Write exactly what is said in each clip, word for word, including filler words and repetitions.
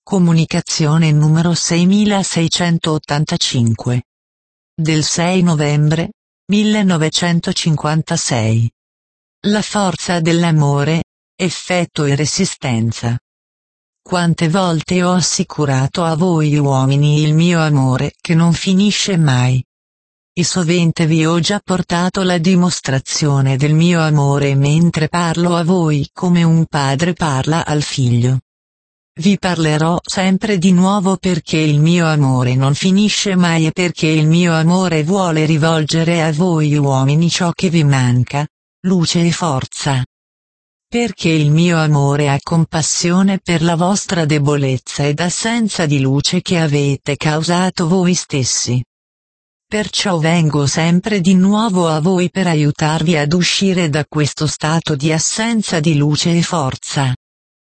Comunicazione numero seimilaseicentottantacinque. Del sei novembre millenovecentocinquantasei. La forza dell'amore, effetto e resistenza. Quante volte ho assicurato a voi uomini il mio amore che non finisce mai. E sovente vi ho già portato la dimostrazione del mio amore mentre parlo a voi come un padre parla al figlio. Vi parlerò sempre di nuovo perché il mio amore non finisce mai e perché il mio amore vuole rivolgere a voi uomini ciò che vi manca, luce e forza. Perché il mio amore ha compassione per la vostra debolezza ed assenza di luce che avete causato voi stessi. Perciò vengo sempre di nuovo a voi per aiutarvi ad uscire da questo stato di assenza di luce e forza.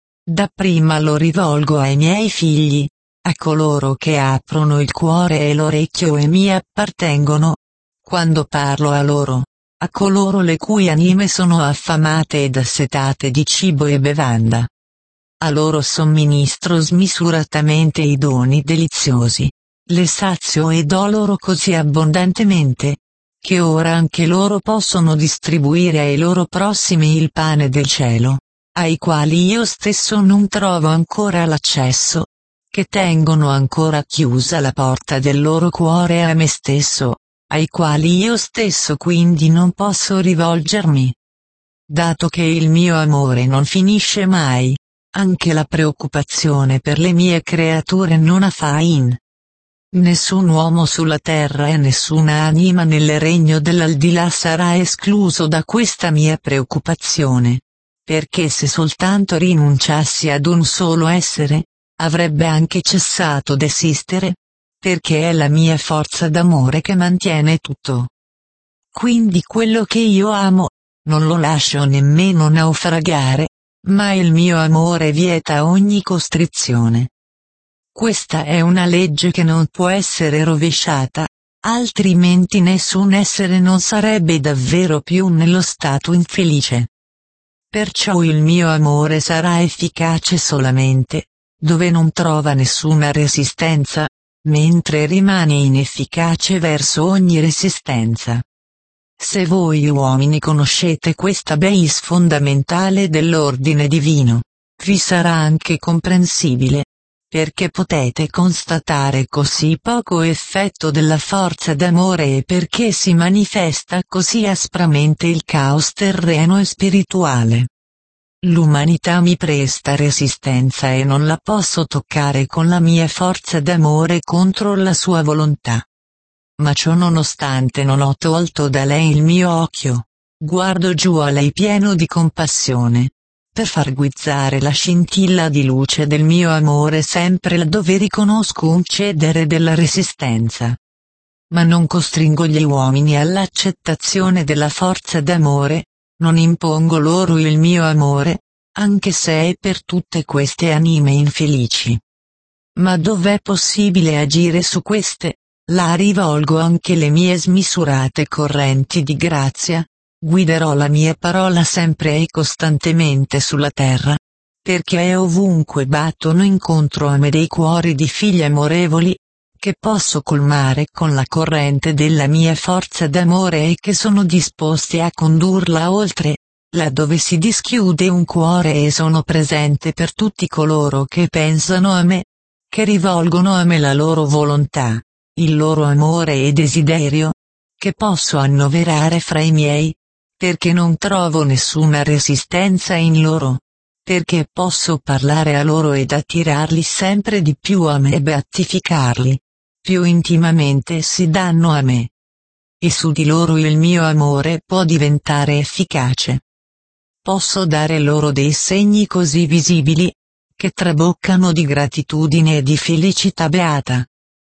Dapprima lo rivolgo ai miei figli, a coloro che aprono il cuore e l'orecchio e mi appartengono, quando parlo a loro, a coloro le cui anime sono affamate ed assetate di cibo e bevanda. A loro somministro smisuratamente i doni deliziosi, le sazio e do loro così abbondantemente, che ora anche loro possono distribuire ai loro prossimi il pane del cielo, ai quali io stesso non trovo ancora l'accesso, che tengono ancora chiusa la porta del loro cuore a me stesso, ai quali io stesso quindi non posso rivolgermi. Dato che il mio amore non finisce mai, anche la preoccupazione per le mie creature non ha fine. Nessun uomo sulla terra e nessuna anima nel regno dell'aldilà sarà escluso da questa mia preoccupazione. Perché se soltanto rinunciassi ad un solo essere, avrebbe anche cessato d'esistere, perché è la mia forza d'amore che mantiene tutto. Quindi quello che io amo, non lo lascio nemmeno naufragare, ma il mio amore vieta ogni costrizione. Questa è una legge che non può essere rovesciata, altrimenti nessun essere non sarebbe davvero più nello stato infelice. Perciò il mio amore sarà efficace solamente, dove non trova nessuna resistenza, mentre rimane inefficace verso ogni resistenza. Se voi uomini conoscete questa base fondamentale dell'ordine divino, vi sarà anche comprensibile, perché potete constatare così poco effetto della forza d'amore e perché si manifesta così aspramente il caos terreno e spirituale. L'umanità mi presta resistenza e non la posso toccare con la mia forza d'amore contro la sua volontà. Ma ciò nonostante non ho tolto da lei il mio occhio, guardo giù a lei pieno di compassione, per far guizzare la scintilla di luce del mio amore sempre laddove riconosco un cedere della resistenza. Ma non costringo gli uomini all'accettazione della forza d'amore, non impongo loro il mio amore, anche se è per tutte queste anime infelici. Ma dov'è possibile agire su queste, là rivolgo anche le mie smisurate correnti di grazia. Guiderò la mia parola sempre e costantemente sulla terra, perché ovunque battono incontro a me dei cuori di figli amorevoli, che posso colmare con la corrente della mia forza d'amore e che sono disposti a condurla oltre, laddove si dischiude un cuore e sono presente per tutti coloro che pensano a me, che rivolgono a me la loro volontà, il loro amore e desiderio, che posso annoverare fra i miei, perché non trovo nessuna resistenza in loro, perché posso parlare a loro ed attirarli sempre di più a me e beatificarli, più intimamente si danno a me. E su di loro il mio amore può diventare efficace. Posso dare loro dei segni così visibili, che traboccano di gratitudine e di felicità beata.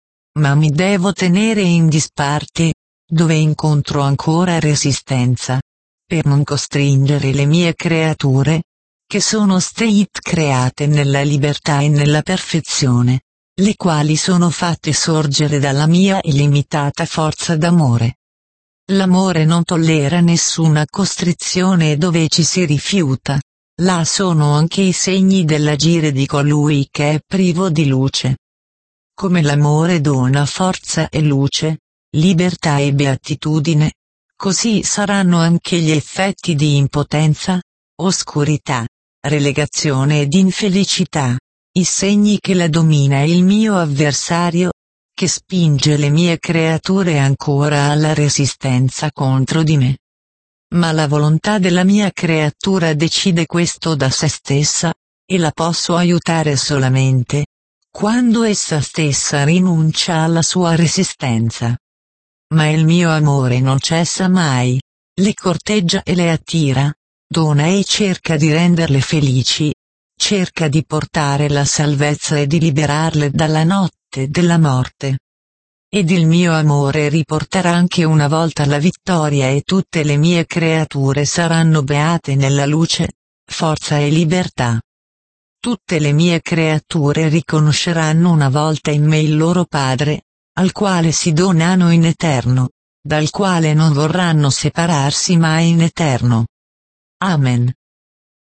Ma mi devo tenere in disparte, dove incontro ancora resistenza, per non costringere le mie creature, che sono state create nella libertà e nella perfezione, le quali sono fatte sorgere dalla mia illimitata forza d'amore. L'amore non tollera nessuna costrizione e dove ci si rifiuta, là sono anche i segni dell'agire di colui che è privo di luce. Come l'amore dona forza e luce, libertà e beatitudine, così saranno anche gli effetti di impotenza, oscurità, relegazione ed infelicità, i segni che la domina il mio avversario, che spinge le mie creature ancora alla resistenza contro di me. Ma la volontà della mia creatura decide questo da se stessa, e la posso aiutare solamente quando essa stessa rinuncia alla sua resistenza. Ma il mio amore non cessa mai, le corteggia e le attira, dona e cerca di renderle felici, cerca di portare la salvezza e di liberarle dalla notte della morte. Ed il mio amore riporterà anche una volta la vittoria e tutte le mie creature saranno beate nella luce, forza e libertà. Tutte le mie creature riconosceranno una volta in me il loro Padre, al quale si donano in eterno, dal quale non vorranno separarsi mai in eterno. Amen.